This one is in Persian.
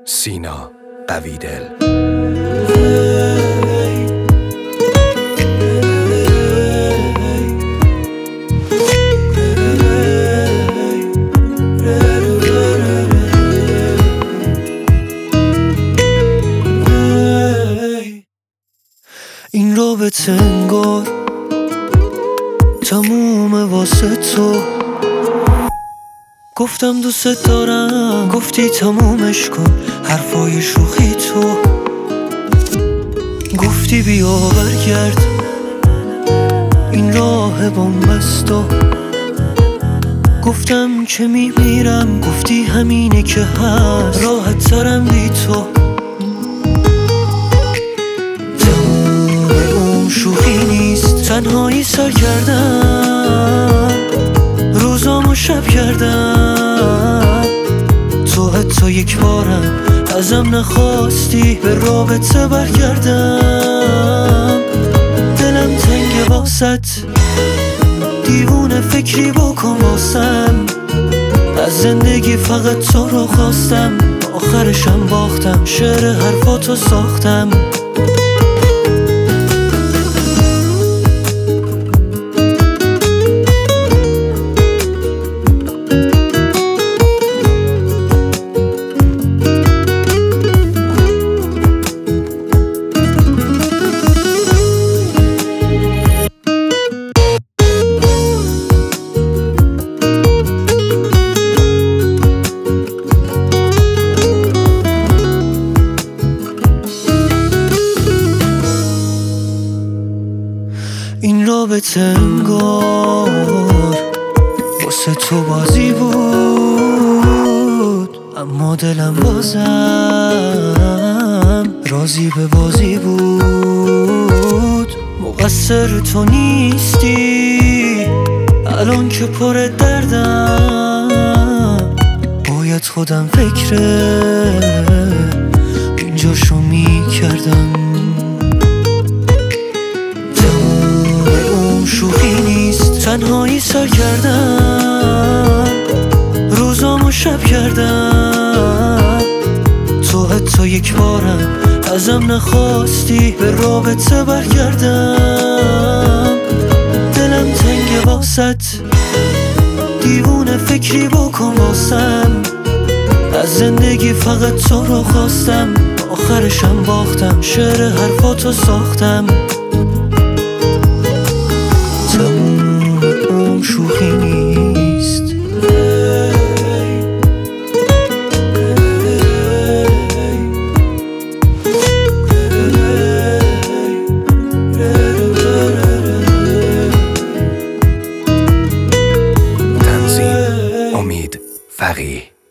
سینا قویدل. این رابطه انگار تمومه واسه تو. گفتم دوست دارم، گفتی تمومش کن حرفای شوخی تو. گفتی بیا برگرد، این راه بن‌بست و گفتم که میمیرم، گفتی همینه که هست، راحت ترم بی تو. شوخی نیست، تنهایی سر کردم، روزامو شب کردم. تو حتی یک بارم ازم نخواستی به رابطه برگردم. دلم تنگ واسط، دیوونه فکری بکن واسم. از زندگی فقط تو رو خواستم، آخرشم باختم، شعر حرفاتو ساختم. این رابطه انگار واسه تو بازی بود، اما دلم بازم راضی به بازی بود. مقصر تو نیستی الان که پر دردم، باید خودم فکر اینجاشو میکردم. شوخی نیست، تنهایی سر کردم، روزامو شب کردم. تو حتی یک بارم ازم نخواستی به رابطه برگردم. دلم تنگ واسط، دیوونه فکری بکن واسم. از زندگی فقط تو رو خواستم، آخرشم باختم، شعر حرفاتو ساختم. تموم شوخی نیست. تنظیم امید فقیه.